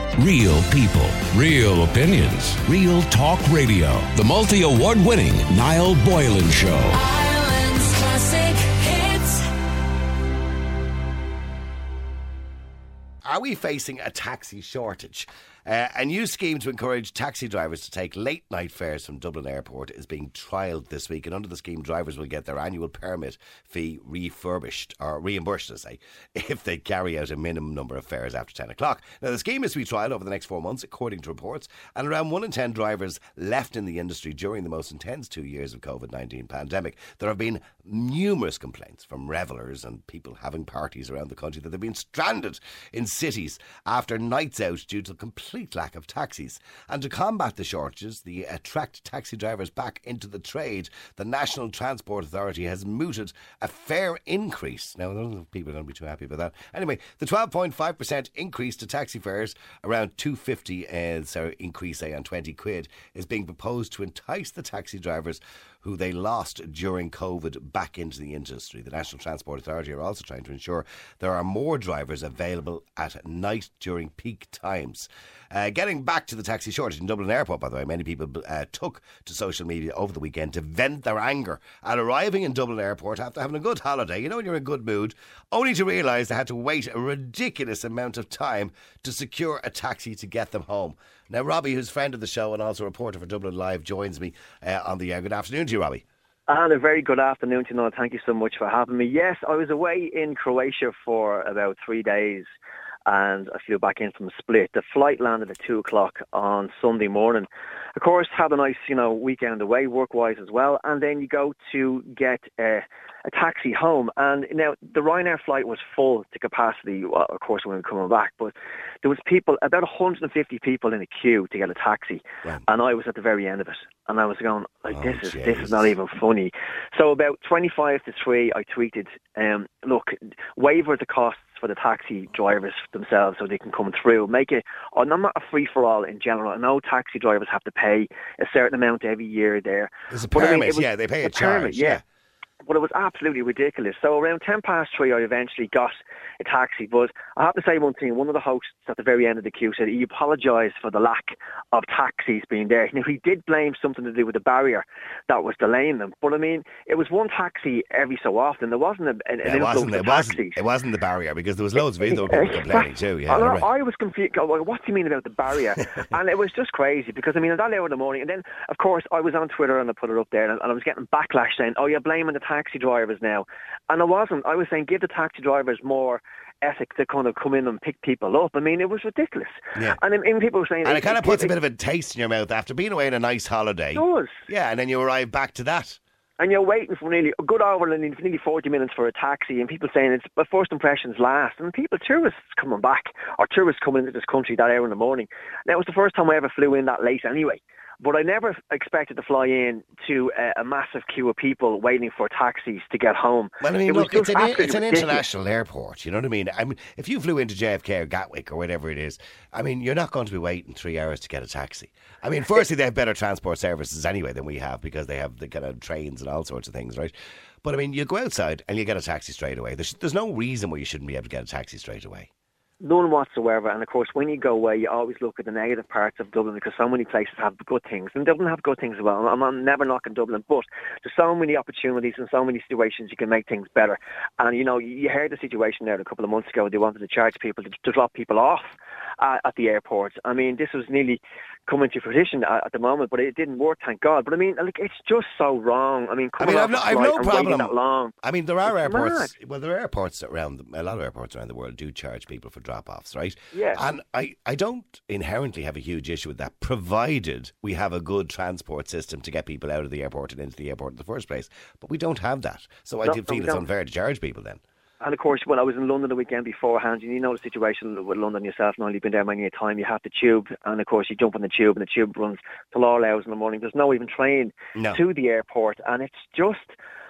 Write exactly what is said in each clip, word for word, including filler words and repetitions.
Real people, real opinions, Real Talk Radio. The multi-award winning Niall Boylan Show. Ireland's classic hits. Are we facing a taxi shortage? Uh, a new scheme to encourage taxi drivers to take late night fares from Dublin Airport is being trialled this week, and under the scheme drivers will get their annual permit fee refurbished or reimbursed, I say, if they carry out a minimum number of fares after ten o'clock. Now the scheme is to be trialled over the next four months according to reports, and around one in ten drivers left in the industry during the most intense two years of COVID nineteen pandemic. There have been numerous complaints from revellers and people having parties around the country that they've been stranded in cities after nights out due to complete lack of taxis. And to combat the shortages, the attract taxi drivers back into the trade, the National Transport Authority has mooted a fare increase. Now, I don't know if people are going to be too happy about that. Anyway, the twelve point five percent increase to taxi fares, around two hundred fifty uh, so increase say, on twenty quid, is being proposed to entice the taxi drivers who they lost during COVID back into the industry. The National Transport Authority are also trying to ensure there are more drivers available at night during peak times. Uh, getting back to the taxi shortage in Dublin Airport, by the way, many people uh, took to social media over the weekend to vent their anger at arriving in Dublin Airport after having a good holiday. You know, when you're in a good mood, only to realise they had to wait a ridiculous amount of time to secure a taxi to get them home. Now, Robbie, who's a friend of the show and also a reporter for Dublin Live, joins me uh, on the air. Good afternoon to you, Robbie. And a very good afternoon to you, Noel. Thank you so much for having me. Yes, I was away in Croatia for about three days and I flew back in from Split. The flight landed at two o'clock on Sunday morning. Of course, had a nice, you know, weekend away, work-wise as well. And then you go to get uh, a taxi home. And now the Ryanair flight was full to capacity, well, of course, when we were coming back. But there was people, about one hundred fifty people in a queue to get a taxi. Right. And I was at the very end of it. And I was going, like, oh, this is Jesus. this is not even funny. So about twenty-five to three, I tweeted, um, look, waiver the costs for the taxi drivers themselves so they can come through. Make it, oh, not a free-for-all in general. I know taxi drivers have to pay a certain amount every year there. There's a permit, I mean, was, yeah, they pay a, a charge. Permit, yeah. yeah. But it was absolutely ridiculous. So around ten past three, I eventually got a taxi. But I have to say one thing. One of the hosts at the very end of the queue said he apologised for the lack of taxis being there. Now, he did blame something to do with the barrier that was delaying them. But, I mean, it was one taxi every so often. There wasn't a, an, yeah, an it wasn't, of it taxis. Wasn't, it wasn't the barrier because there was loads of people complaining too. Yeah, I, right. I was confused. Well, what do you mean about the barrier? And it was just crazy because, I mean, at that hour in the morning, and then, of course, I was on Twitter and I put it up there and I was getting backlash saying, oh, you're blaming the taxi drivers now. And I wasn't. I was saying give the taxi drivers more ethic to kind of come in and pick people up. I mean, it was ridiculous. Yeah. And, and people were saying... And it, it kind of puts it, a bit of a taste in your mouth after being away on a nice holiday. It does. Yeah, and then you arrive back to that. And you're waiting for nearly a good hour and nearly forty minutes for a taxi, and people saying it's but first impressions last. And people, tourists coming back, or tourists coming into this country that hour in the morning. Now, it was the first time I ever flew in that late anyway. But I never expected to fly in to a, a massive queue of people waiting for taxis to get home. Well, I mean, it look, it's an, it's an ridiculous. international airport, you know what I mean? I mean, if you flew into J F K or Gatwick or whatever it is, I mean, you're not going to be waiting three hours to get a taxi. I mean, firstly, they have better transport services anyway than we have because they have the kind of trains and all sorts of things, right? But I mean, you go outside and you get a taxi straight away. There's, there's no reason why you shouldn't be able to get a taxi straight away. None whatsoever. And of course, when you go away, you always look at the negative parts of Dublin because so many places have good things. And Dublin have good things as well. I'm, I'm never knocking Dublin, but there's so many opportunities and so many situations you can make things better. And, you know, you heard the situation there a couple of months ago. They wanted to charge people to, to drop people off uh, at the airport. I mean, this was nearly coming to fruition at, at the moment, but it didn't work, thank God. But I mean, like, it's just so wrong. I mean, I mean, I've no, I've no problem. That long. I mean, there are it's airports. Mad. Well, there are airports around a lot of airports around the world do charge people for drop-offs, right? Yeah. And I, I don't inherently have a huge issue with that, provided we have a good transport system to get people out of the airport and into the airport in the first place. But we don't have that, so I no, do feel no, it's don't. unfair to charge people then. And of course, when I was in London the weekend beforehand, you know the situation with London yourself, now you've been there many a time, you have the tube, and of course you jump on the tube, and the tube runs till all hours in the morning. There's no even train no. to the airport, and it's just,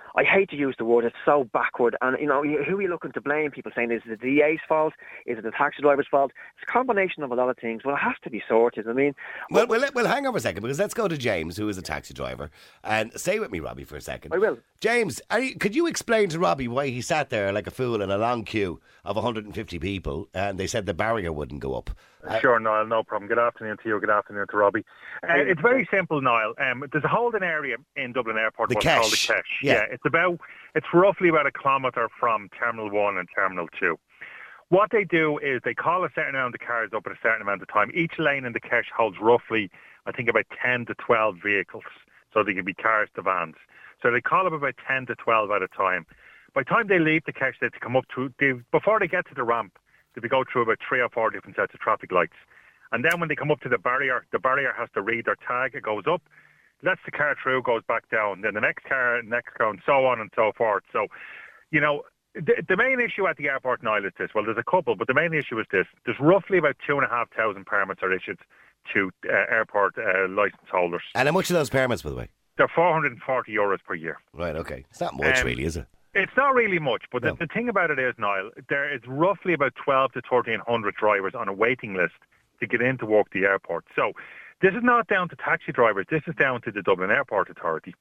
I hate to use the word, it's so backward. And, you know, who are you looking to blame? People saying, is it the D A's fault? Is it the taxi driver's fault? It's a combination of a lot of things. Well, it has to be sorted. I mean... Well, well, well hang on for a second, because let's go to James, who is a taxi driver. And stay with me, Robbie, for a second. I will. James, are you, could you explain to Robbie why he sat there like a fool in a long queue of one hundred fifty people and they said the barrier wouldn't go up? Sure, Niall, no problem. Good afternoon to you, good afternoon to Robbie. Uh, it's very simple, Niall. Um, there's a holding area in Dublin Airport The what's Kesh. called the Kesh. Yeah. yeah, it's about, it's roughly about a kilometre from Terminal one and Terminal two. What they do is they call a certain amount of cars up at a certain amount of time. Each lane in the Kesh holds roughly, I think, about ten to twelve vehicles. So they can be cars to vans. So they call up about ten to twelve at a time. By the time they leave the Kesh, they have to come up to, they, before they get to the ramp, they go through about three or four different sets of traffic lights. And then when they come up to the barrier, the barrier has to read their tag. It goes up, lets the car through, goes back down. Then the next car, next car, and so on and so forth. So, you know, the, the main issue at the airport, Niall, is this. Well, there's a couple, but the main issue is this. There's roughly about two and a half thousand permits are issued to uh, airport uh, licence holders. And how much are those permits, by the way? They're four hundred forty euros per year. Right, okay. It's not much, Um, really, is it? It's not really much, but No. the, the thing about it is, Niall, there is roughly about twelve to thirteen hundred drivers on a waiting list to get in to work the airport. So this is not down to taxi drivers. This is down to the Dublin Airport Authority.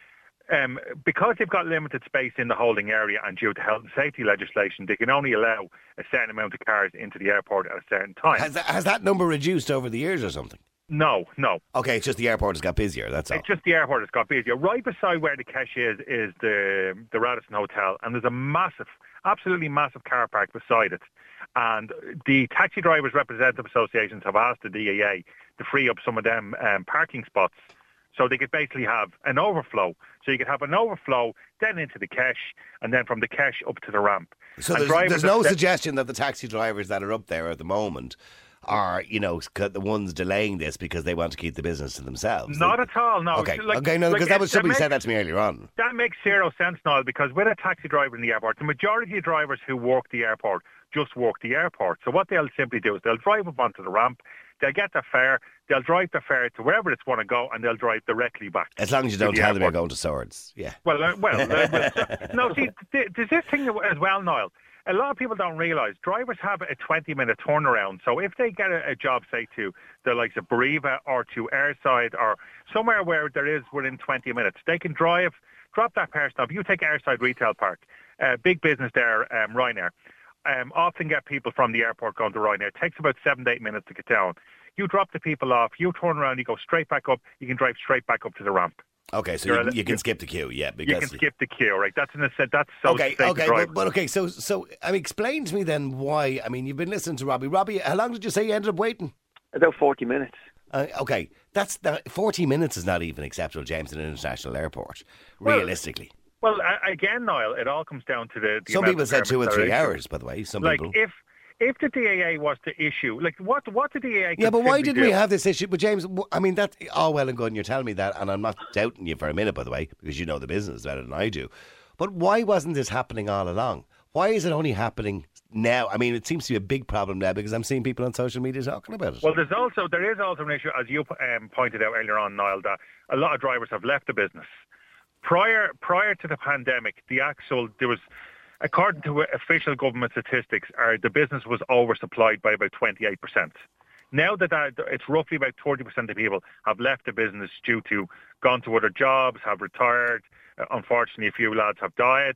Um, because they've got limited space in the holding area and due to health and safety legislation, they can only allow a certain amount of cars into the airport at a certain time. Has that, has that number reduced over the years or something? No, no. Okay, it's just the airport has got busier, that's all. It's just the airport has got busier. Right beside where the Kesh is, is the the Radisson Hotel, and there's a massive, absolutely massive car park beside it. And the Taxi Drivers Representative Associations have asked the D A A to free up some of them um, parking spots so they could basically have an overflow. So you could have an overflow, then into the Kesh, and then from the Kesh up to the ramp. So And there's, drivers there's are no set- suggestion that the taxi drivers that are up there at the moment are, you know, c- the ones delaying this because they want to keep the business to themselves. Not They- at all, no. Okay, Like- okay, no, like because that it- was somebody makes- said that to me earlier on. That makes zero sense, Niall, because with a taxi driver in the airport, the majority of drivers who work the airport just work the airport. So what they'll simply do is they'll drive up onto the ramp, they'll get their fare, they'll drive their fare to wherever it's want to go, and they'll drive directly back. As long as you to don't the tell them you're airport. going to Swords. Yeah. Well, uh, well, uh, well no, see, th- there's this thing as well, Niall. A lot of people don't realise drivers have a twenty-minute turnaround. So if they get a, a job, say, to the likes of Bariva or to Airside or somewhere where there is within twenty minutes, they can drive, drop that person off. You take Airside Retail Park, uh, big business there, um, Ryanair. Um, often get people from the airport going to Ryanair. It takes about seven to eight minutes to get down. You drop the people off, you turn around, you go straight back up, you can drive straight back up to the ramp. Okay, so You're you, a- you can skip the queue, yeah. You Because can skip the queue, right? That's in a set. That's so Okay, safe okay, to drive. but, but okay, so so I mean, explain to me then why. I mean, you've been listening to Robbie. Robbie, how long did you say you ended up waiting? About forty minutes. Uh, okay, that's that, forty minutes is not even acceptable, James, in an international airport. Well, Realistically, Well, a- again, Niall, it all comes down to the. the some amount people of said two and permits that three are issued. hours. By the way, some Like people. if if the D A A was to issue, like what what the D A A? Yeah, could but why simply didn't we do- have this issue? But James, w- I mean, that all well and good, and you're telling me that, and I'm not doubting you for a minute, by the way, because you know the business better than I do. But why wasn't this happening all along? Why is it only happening now? I mean, it seems to be a big problem now because I'm seeing people on social media talking about it. Well, there's also there is also an issue, as you um, pointed out earlier on, Niall, that a lot of drivers have left the business. Prior prior to the pandemic, the actual there was, according to official government statistics, uh, the business was oversupplied by about twenty-eight percent. Now that, that it's roughly about thirty percent of people have left the business due to gone to other jobs, have retired. Uh, unfortunately, a few lads have died.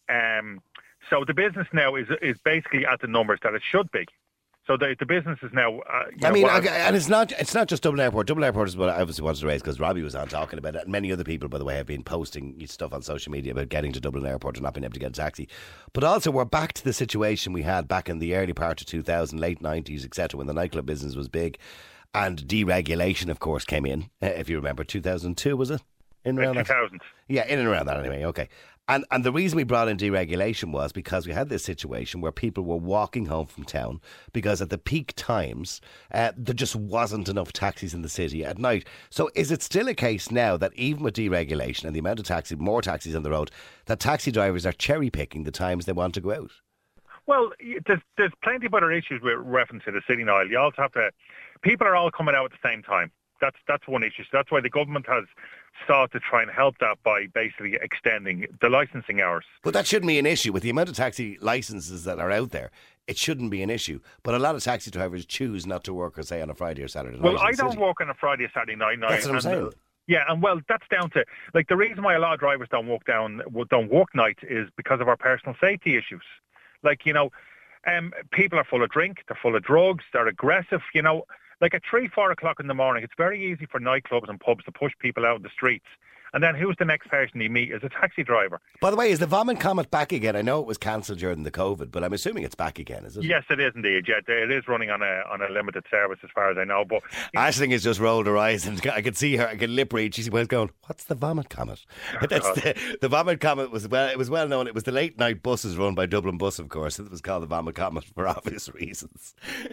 Um, so the business now is is basically at the numbers that it should be. So the the business is now. Uh, you I know, mean, what- okay, and it's not it's not just Dublin Airport. Dublin Airport is what I obviously wanted to raise because Robbie was on talking about it, and many other people, by the way, have been posting stuff on social media about getting to Dublin Airport and not being able to get a taxi. But also, we're back to the situation we had back in the early part of two thousand, late nineties, et cetera, when the nightclub business was big, and deregulation, of course, came in. Uh, if you remember, two thousand two was it? In around two that? thousand. Yeah, in and around that anyway, okay. And and the reason we brought in deregulation was because we had this situation where people were walking home from town because at the peak times uh, there just wasn't enough taxis in the city at night. So is it still a case now that even with deregulation and the amount of taxi, more taxis on the road, that taxi drivers are cherry picking the times they want to go out? Well, y- there's there's plenty of other issues with reference to the city, Niall. You also have to. People are all coming out at the same time. That's that's one issue. So that's why the government has sought to try and help that by basically extending the licensing hours. But that shouldn't be an issue. With the amount of taxi licences that are out there, it shouldn't be an issue. But a lot of taxi drivers choose not to work, or say, on a Friday or Saturday night. Well, I in the don't city. work on a Friday or Saturday night. night That's what I'm and, saying. Yeah, and well, that's down to, like, the reason why a lot of drivers don't walk down, don't walk nights is because of our personal safety issues. Like, you know, um, people are full of drink, they're full of drugs, they're aggressive, you know. Like at three, four o'clock in the morning, it's very easy for nightclubs and pubs to push people out in the streets. And then who's the next person you meet is a taxi driver. By the way, is the Vomit Comet back again? I know it was cancelled during the COVID, but I'm assuming it's back again, is it? Yes, it is indeed. Yeah, it is running on a on a limited service as far as I know. But Aisling has just rolled her eyes, and I could see her. I could lip read. She's going, "What's the Vomit Comet?" That's the, the Vomit Comet was well. It was well known. It was the late night buses run by Dublin Bus, of course. It was called the Vomit Comet for obvious reasons.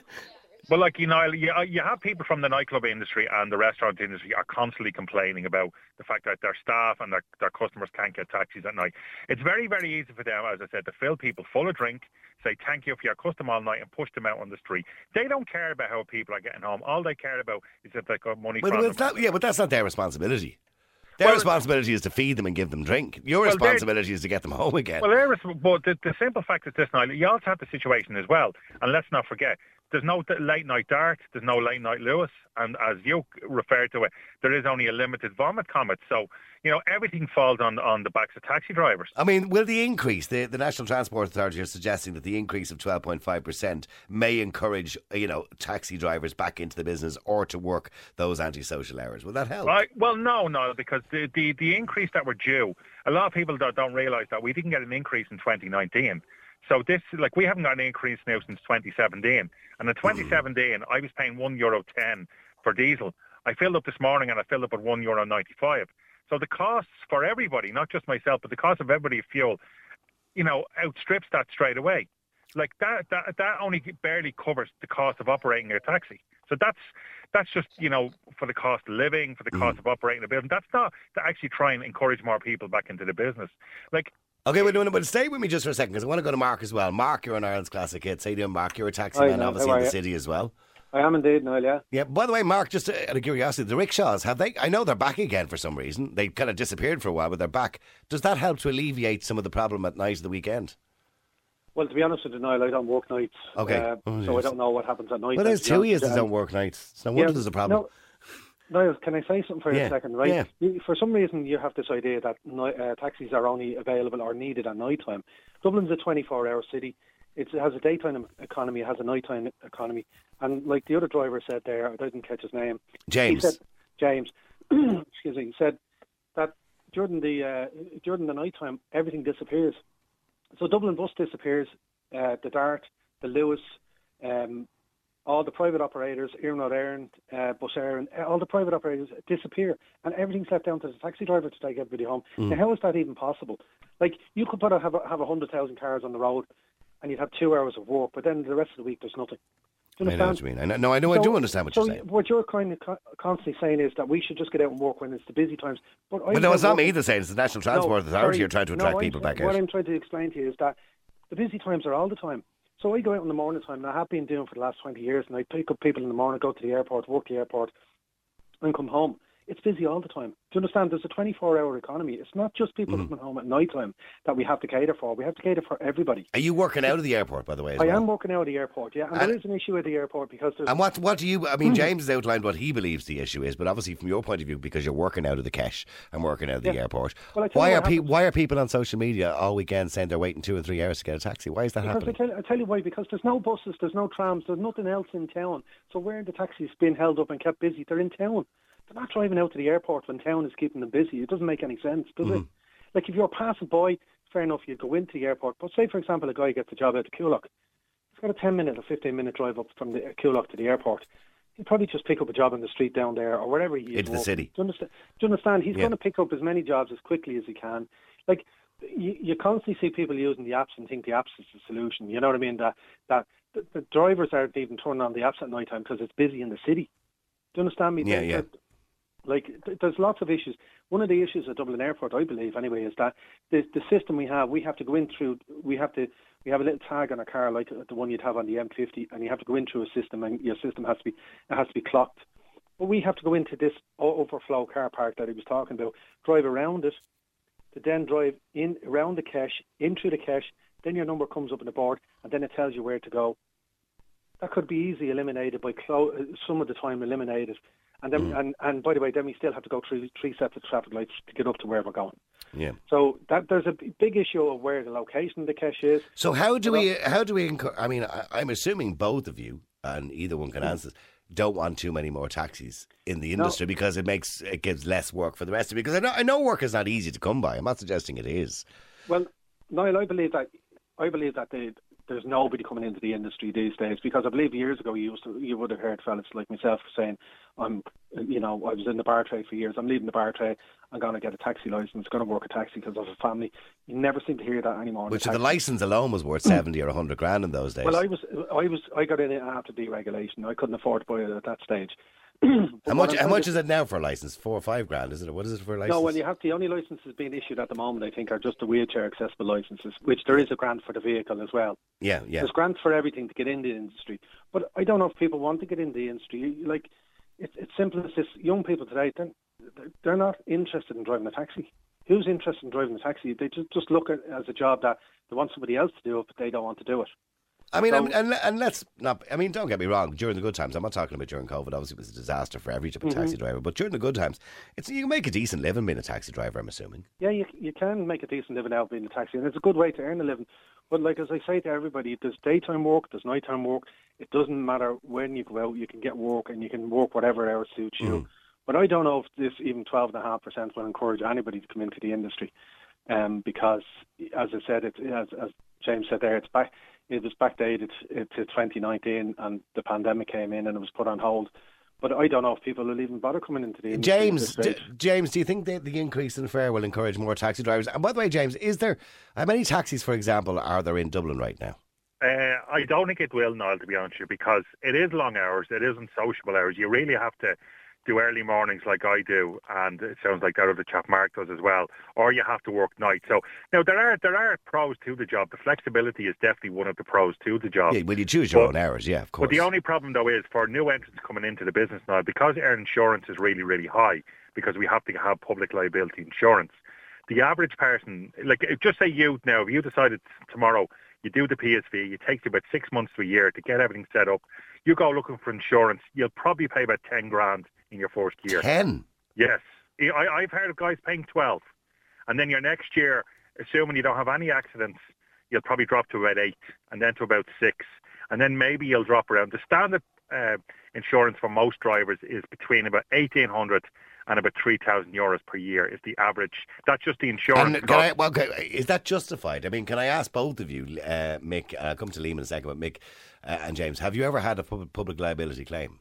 Well, like, you know, you, you have people from the nightclub industry and the restaurant industry are constantly complaining about the fact that their staff and their, their customers can't get taxis at night. It's very, very easy for them, as I said, to fill people full of drink, say thank you for your custom all night and push them out on the street. They don't care about how people are getting home. All they care about is if they got money Well, from well, them. it's not, yeah, but that's not their responsibility. Their Well, responsibility is to feed them and give them drink. Your Well, responsibility is to get them home again. Well, there is, but the, the simple fact is this, Niall, you also have the situation as well, and let's not forget, there's no late night Dart, there's no late night Lewis, and as you referred to it, there is only a limited Vomit Comet. So, you know, everything falls on, on the backs of taxi drivers. I mean, will the increase, the, the National Transport Authority are suggesting that the increase of twelve point five percent may encourage, you know, taxi drivers back into the business or to work those antisocial hours. Will that help? Right. Well, no, no, because the, the, the increase that we're due, a lot of people don't, don't realise that we didn't get an increase in twenty nineteen. So this, like, we haven't got an increase now since twenty seventeen. And in twenty seventeen, I was paying one euro ten for diesel. I filled up this morning and I filled up at one euro ninety-five. So the costs for everybody, not just myself, but the cost of everybody of fuel, you know, outstrips that straight away. Like that, that, that only barely covers the cost of operating a taxi. So that's that's just, you know, for the cost of living, for the cost mm. of operating a business. That's not to actually try and encourage more people back into the business. Like. Okay, wait, wait, but stay with me just for a second, because I want to go to Mark as well. Mark, you're on Ireland's Classic Hits. How you doing, Mark? You're a taxi man, obviously, in the city as well. I am indeed, Niall, yeah. Yeah, by the way, Mark, just out of curiosity, the rickshaws, have they, I know they're back again for some reason. They kind of disappeared for a while, but they're back. Does that help to alleviate some of the problem at night of the weekend? Well, to be honest with you, Niall, I don't work nights. Okay. Uh, oh, so I don't know what happens at night. Well, there's two years that don't work nights. It's no wonder yeah, there's a problem. No, Niall, can I say something for yeah. a second? Right? Yeah. You, for some reason, you have this idea that uh, taxis are only available or needed at night time. Dublin's a twenty-four hour city. It's, it has a daytime economy, it has a nighttime economy. And like the other driver said there, I didn't catch his name. James. He said, James, excuse me, he said that during the uh, during the nighttime, everything disappears. So Dublin Bus disappears, uh, the Dart, the Lewis, um, all the private operators, Iarnród Éireann, uh, Bus Éireann, all the private operators disappear, and everything's left down to the taxi driver to take everybody home. Mm. Now, how is that even possible? Like, you could put a, have a, have a hundred thousand cars on the road, and you'd have two hours of work, but then the rest of the week there's nothing. Do you I know what you mean. I know, no, I know. So, I do understand what so you're saying. What you're kind of co- constantly saying is that we should just get out and work when it's the busy times. But, but no, it's not me either saying. It's the National Transport no, Authority you're trying to attract no, people back what out. What I'm trying to explain to you is that the busy times are all the time. So I go out in the morning time, and I have been doing for the last twenty years, and I pick up people in the morning, go to the airport, work the airport, and come home. It's busy all the time. Do you understand? There's a twenty-four hour economy. It's not just people mm. coming home at night time that we have to cater for. We have to cater for everybody. Are you working out of the airport, by the way? As I well? am working out of the airport, yeah. And, and there is an issue at the airport because there's... And what, what do you... I mean, James has outlined what he believes the issue is, but obviously from your point of view, because you're working out of the Kesh and working out of the yeah. airport, well, why are pe- why are people on social media all weekend saying they're waiting two or three hours to get a taxi? Why is that because happening? I tell, I tell you why, because there's no buses, there's no trams, there's nothing else in town. So where are the taxis being held up and kept busy? They're in town. They're not driving out to the airport when town is keeping them busy. It doesn't make any sense, does mm. it? Like, if you're passing by, fair enough, you'd go into the airport. But say, for example, a guy gets a job out of Coolock. He's got a ten minute or fifteen minute drive up from the Coolock to the airport. He'd probably just pick up a job in the street down there or wherever he is. Into the city. Do you understand? Do you understand? He's yeah. going to pick up as many jobs as quickly as he can. Like, you, you constantly see people using the apps and think the apps is the solution. You know what I mean? That, that the, the drivers aren't even turning on the apps at night time because it's busy in the city. Do you understand me? Yeah, yeah. Like, th- there's lots of issues. One of the issues at Dublin Airport, I believe, anyway, is that the the system we have, we have to go in through, we have to, we have a little tag on a car like the one you'd have on the M fifty, and you have to go in through a system, and your system has to be, it has to be clocked. But we have to go into this overflow car park that he was talking about, drive around it, to then drive in around the cache, in through the cache, then your number comes up on the board, and then it tells you where to go. That could be easily eliminated by clo- some of the time eliminated. And then, mm. and, and by the way, then we still have to go through three sets of traffic lights to get up to where we're going. Yeah. So that there's a big issue of where the location of the cache is. So how do we? How do we? Encourage, I mean, I, I'm assuming both of you, and either one can mm. answer this, don't want too many more taxis in the industry no. because it makes it gives less work for the rest of it. Because I know I know work is not easy to come by. I'm not suggesting it is. Well, Niall, I believe that I believe that they. There's nobody coming into the industry these days, because I believe years ago you used to, you would have heard fellas like myself saying, "I'm, you know, I was in the bar trade for years. I'm leaving the bar trade. I'm going to get a taxi license. Going to work a taxi because I have a family." You never seem to hear that anymore. Which the, the license alone was worth seventy or a hundred grand in those days. Well, I was, I was, I got in it after deregulation. I couldn't afford to buy it at that stage. How much? How much is it now for a license? Four or five grand? Is it? What is it for a license? No, well, you have the only licenses being issued at the moment, I think, are just the wheelchair accessible licenses, which there is a grant for the vehicle as well. Yeah, yeah. There's grants for everything to get in the industry, but I don't know if people want to get in the industry. Like, it's it's simple as this: young people today, they're, they're not interested in driving a taxi. Who's interested in driving a taxi? They just just look at it as a job that they want somebody else to do it, but they don't want to do it. I mean, So- and, and let's not. I mean, don't get me wrong. During the good times, I'm not talking about during COVID. Obviously, it was a disaster for every type of taxi driver. But during the good times, it's you can make a decent living being a taxi driver. I'm assuming. Yeah, you you can make a decent living out of being a taxi, and it's a good way to earn a living. But like as I say to everybody, there's daytime work, there's nighttime work. It doesn't matter when you go out, you can get work, and you can work whatever hours suits you. Mm. But I don't know if this even twelve point five percent will encourage anybody to come into the industry, um, because as I said, it as as James said there, it's back. It was backdated to twenty nineteen, and the pandemic came in, and it was put on hold. But I don't know if people will even bother coming into the industry. James, d- James, do you think that the increase in fare will encourage more taxi drivers? And by the way, James, is there how many taxis, for example, are there in Dublin right now? Uh, I don't think it will, Niall, to be honest with you, because it is long hours. It isn't sociable hours. You really have to do early mornings like I do, and it sounds like that other chap Mark does as well, or you have to work nights. So now there are there are pros to the job. The flexibility is definitely one of the pros to the job. Yeah, well, you choose your but, own hours, yeah, of course. But the only problem, though, is for new entrants coming into the business now, because our insurance is really, really high, because we have to have public liability insurance, the average person, like just say you now, if you decided tomorrow you do the P S V, it takes you about six months to a year to get everything set up, you go looking for insurance, you'll probably pay about ten grand in your first year. Ten? Yes. I, I've heard of guys paying twelve. And then your next year, assuming you don't have any accidents, you'll probably drop to about eight, and then to about six. And then maybe you'll drop around. The standard uh, insurance for most drivers is between about eighteen hundred and about three thousand euros per year is the average. That's just the insurance. And can I, well, okay, is that justified? I mean, can I ask both of you, uh, Mick, I'll come to Liam in a second, but Mick uh, and James, have you ever had a pub- public liability claim?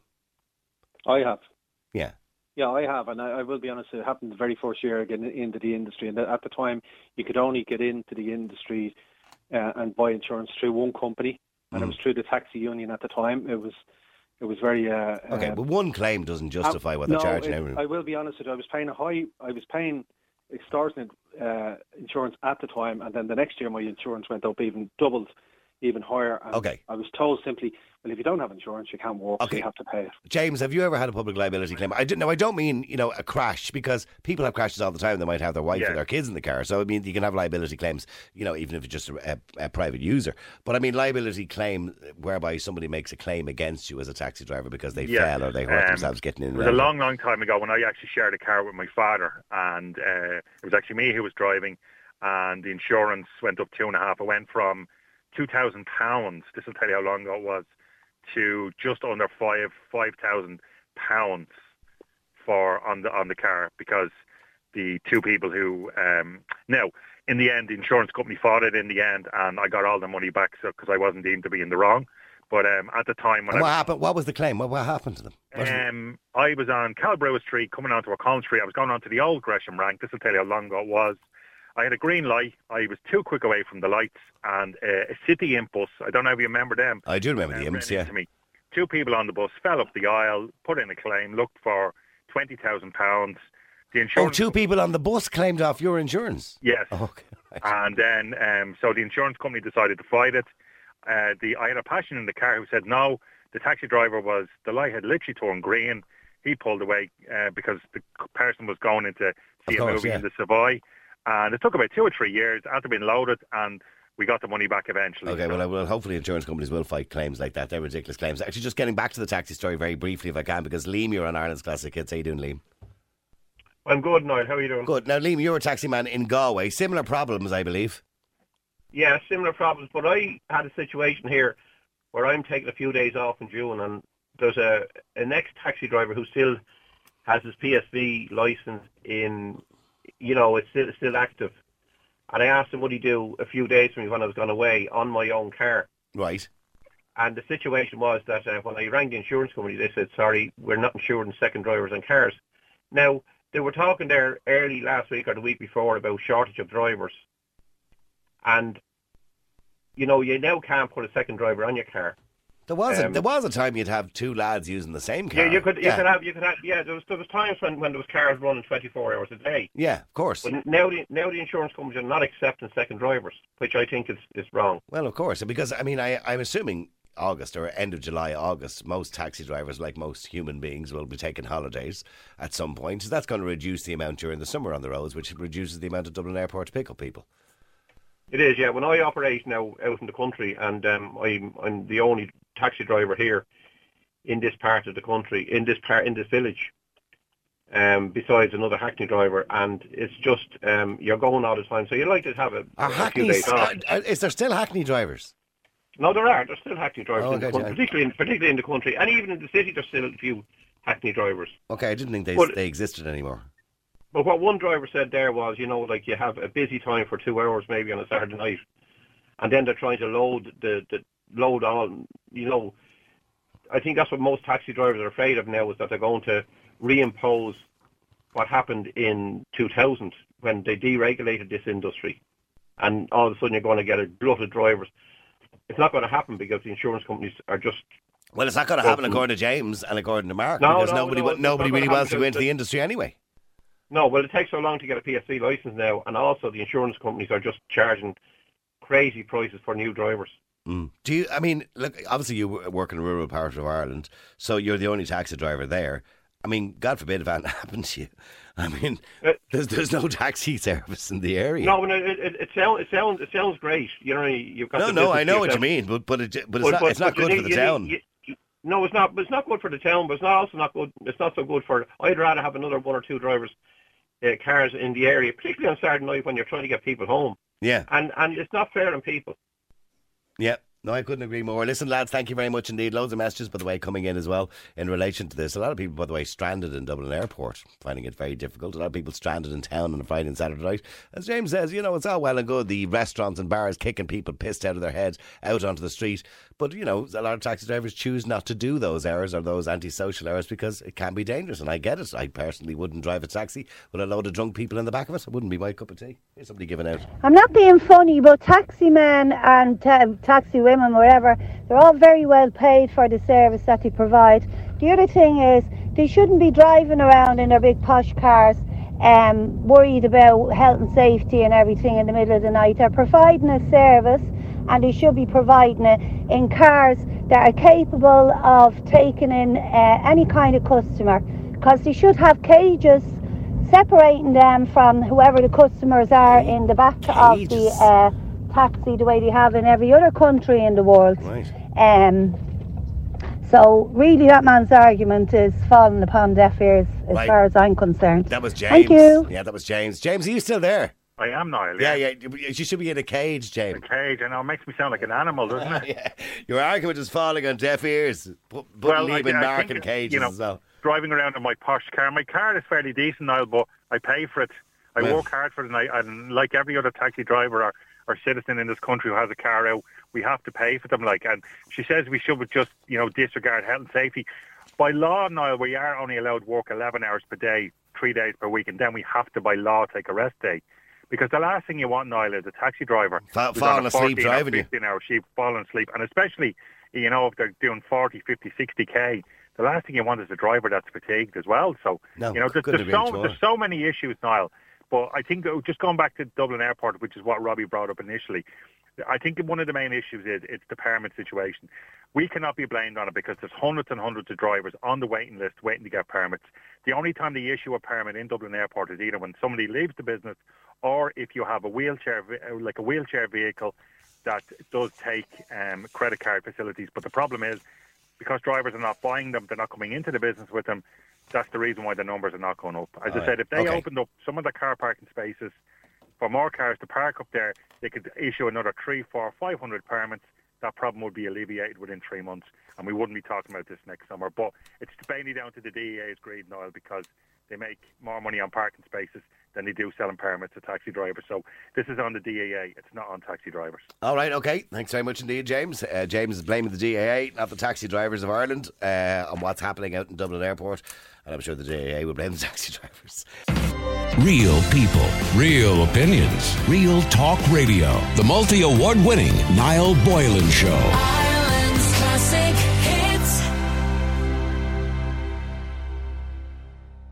I have. Yeah. Yeah, I have, and I, I will be honest, it happened the very first year getting into the industry, and at the time you could only get into the industry uh, and buy insurance through one company, and mm. it was through the taxi union at the time. It was it was very... Uh, okay, uh, but one claim doesn't justify what they're no, charging it, everyone. I will be honest with you, I was paying a high, I was paying extortionate uh, insurance at the time, and then the next year my insurance went up even, doubled, even higher. And okay. I was told simply, well, if you don't have insurance, you can't work, okay. so you have to pay it. James, have you ever had a public liability claim? I didn't know. I don't mean, you know, a crash, because people have crashes all the time. They might have their wife yeah. or their kids in the car. So, I mean, you can have liability claims, you know, even if it's just a, a, a private user. But, I mean, liability claim whereby somebody makes a claim against you as a taxi driver because they yeah. fell or they hurt um, themselves getting in. It was a long, long time ago when I actually shared a car with my father, and uh, it was actually me who was driving, and the insurance went up two and a half. It went from two thousand pounds, this will tell you how long ago it was, to just under five five thousand pounds for on the on the car, because the two people who um, now in the end the insurance company fought it in the end, and I got all the money back because I wasn't deemed to be in the wrong. But um, at the time when and what I was, happened? What was the claim? What, what happened to them? Um, I was on Calbrew Street coming onto O'Connell Street. I was going on to the old Gresham rank. This will tell you how long ago it was. I had a green light. I was too quick away from the lights, and uh, a City Imp bus, I don't know if you remember them. I do remember uh, the Imps, yeah. Me. Two people on the bus fell up the aisle, put in a claim, looked for twenty thousand pounds. The insurance oh, two people on the bus claimed off your insurance? Yes. Oh, okay. Right. And then, um, so the insurance company decided to fight it. Uh, the I had a passenger in the car who said no. The taxi driver was, the light had literally turned green. he pulled away uh, because the person was going into see Of a course, movie yeah. in the Savoy, and it took about two or three years after being loaded, and we got the money back eventually. Okay, So- well, well, hopefully insurance companies will fight claims like that. They're ridiculous claims. Actually, just getting back to the taxi story very briefly, if I can, because Liam, you're on Ireland's Classic Hits. How you doing, Liam? I'm good, Niall. How are you doing? Good. Now, Liam, you're a taxi man in Galway. Similar problems, I believe. Yeah, similar problems. But I had a situation here where I'm taking a few days off in June, and there's a an ex-taxi driver who still has his P S V license in, you know, it's still, it's still active. And I asked him what he do a few days from me when I was gone away on my own car. Right. And the situation was that uh, when I rang the insurance company, they said, sorry, we're not insuring second drivers on cars. Now, they were talking there early last week or the week before about shortage of drivers. And, you know, you now can't put a second driver on your car. There was a, Um, there was a time you'd have two lads using the same car. Yeah, you could, you yeah. could have, you could have, yeah. There was, there was times when, when there was cars running twenty-four hours a day. Yeah, of course. But now the now the insurance companies are not accepting second drivers, which I think is, is wrong. Well, of course, because I mean, I, I'm assuming August or end of July, August, most taxi drivers, like most human beings, will be taking holidays at some point. So that's going to reduce the amount during the summer on the roads, which reduces the amount of Dublin Airport to pick up people. It is, yeah. When I operate now out in the country, and um, I'm I'm the only taxi driver here in this part of the country, in this part in this village, um, besides another Hackney driver, and it's just um, you're going all the time. So you like to have a, Are a few Hackney, days off. uh, is there still Hackney drivers? No, there are. There's still Hackney drivers, Oh, in the okay, country, yeah. particularly in, particularly in the country, and even in the city. There's still a few Hackney drivers. Okay, I didn't think they Well- they existed anymore. But what one driver said there was, you know, like you have a busy time for two hours maybe on a Saturday night, and then they're trying to load the, the load on, you know. I think that's what most taxi drivers are afraid of now, is that they're going to reimpose what happened in two thousand when they deregulated this industry, and all of a sudden you're going to get a glut of drivers. It's not going to happen because the insurance companies are just. Well, it's not going to happen according to James and according to Mark, No, because no, nobody no, wa- it's nobody not really gonna wants to happen go into because the industry anyway. No, well, it takes so long to get a P S V license now, and also the insurance companies are just charging crazy prices for new drivers. Mm. Do you? I mean, look. Obviously, you work in a rural part of Ireland, so you're the only taxi driver there. I mean, God forbid if that happened to you. I mean, Uh, there's there's no taxi service in the area. No, but it, it, it sounds it sounds it sounds great. You know, you've got no, the no. business I know to what you yourself. mean, but but, it, but it's But- not but- it's not but you good need- for the you town. need- you- you- no, it's not. But it's not good for the town. But it's not also not good. It's not so good for. I'd rather have another one or two drivers, uh, cars in the area, particularly on Saturday night when you're trying to get people home. Yeah, And and it's not fair on people. yeah. No, I couldn't agree more. Listen, lads, thank you very much indeed. Loads of messages, by the way, coming in as well in relation to this. A lot of people, by the way, stranded in Dublin Airport, finding it very difficult. A lot of people stranded in town on a Friday and Saturday night. As James says, you know, it's all well and good, the restaurants and bars kicking people pissed out of their heads out onto the street. But, you know, a lot of taxi drivers choose not to do those hours or those antisocial hours because it can be dangerous. And I get it. I personally wouldn't drive a taxi with a load of drunk people in the back of it. It wouldn't be my cup of tea. Here's somebody giving out. I'm not being funny, but taxi men and ta- taxi women, whatever, they're all very well paid for the service that they provide. The other thing is, they shouldn't be driving around in their big posh cars, um, worried about health and safety and everything in the middle of the night. They're providing a service, and they should be providing it in cars that are capable of taking in uh, any kind of customer, because they should have cages separating them from whoever the customers are in the back of the Cages? uh, taxi, the way they have in every other country in the world. Right. Um, so really that man's argument is falling upon deaf ears as Right. far as I'm concerned. That was James. Thank you. Yeah, that was James. James, are you still there? I am, Niall. Yeah, yeah. You should be in a cage, James. A cage, I know, it makes me sound like an animal, doesn't it? Yeah. Your argument is falling on deaf ears. Put, put Well, Liam I- and I Mark think, in cages you know, as well. Driving around in my posh car. My car is fairly decent now, but I pay for it. I Well- work hard for it, and, I, and like every other taxi driver or, or citizen in this country who has a car out, we have to pay for them. Like, and she says we should just, you know, disregard health and safety. By law, Niall, we are only allowed to work eleven hours per day, three days per week, and then we have to, by law, take a rest day. Because the last thing you want, Niall, is a taxi driver Fa- who's falling on a asleep fourteen driving or you. fifteen hour shift, falling asleep, and especially, you know, if they're doing forty, fifty, sixty K, the last thing you want is a driver that's fatigued as well. So, No, you know, there's, couldn't there's, agree so, more. there's so many issues, Niall. But I think uh, just going back to Dublin Airport, which is what Robbie brought up initially, I think one of the main issues is it's the permit situation. We cannot be blamed on it because there's hundreds and hundreds of drivers on the waiting list waiting to get permits. The only time they issue a permit in Dublin Airport is either when somebody leaves the business or if you have a wheelchair, like a wheelchair vehicle that does take um, credit card facilities. But the problem is, because drivers are not buying them, they're not coming into the business with them, that's the reason why the numbers are not going up. As All I right. said, if they okay. opened up some of the car parking spaces for more cars to park up there, they could issue another three, four, five hundred permits. That problem would be alleviated within three months, and we wouldn't be talking about this next summer. But it's mainly down to the D E A's greed, Niall, because they make more money on parking spaces than they do selling permits to taxi drivers. So this is on the D E A, it's not on taxi drivers. All right, okay. Thanks very much indeed, James. Uh, James is blaming the D E A, not the taxi drivers of Ireland, uh, on what's happening out in Dublin Airport. And I'm sure the D E A will blame the taxi drivers. Real people, real opinions, real talk radio. The multi-award winning Niall Boylan Show. Ireland's classic